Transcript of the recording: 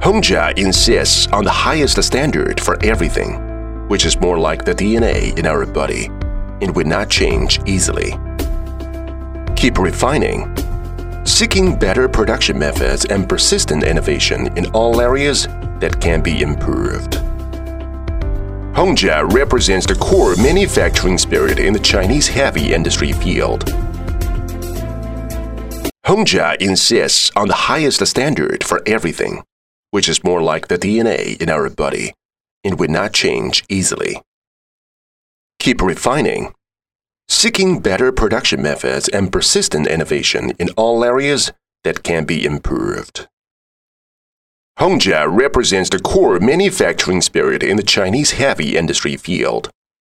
Hongjia insists on the highest standard for everything, which is more like the DNA in our body and will not change easily. Keep refining, seeking better production methods and persistent innovation in all areas that can be improved. Hongjia represents the core manufacturing spirit in the Chinese heavy industry field. Hongjia insists on the highest standard for everything, which is more like the DNA in our body and will not change easily. Keep refining, seeking better production methods and persistent innovation in all areas that can be improved. Hongjia represents the core manufacturing spirit in the Chinese heavy industry field.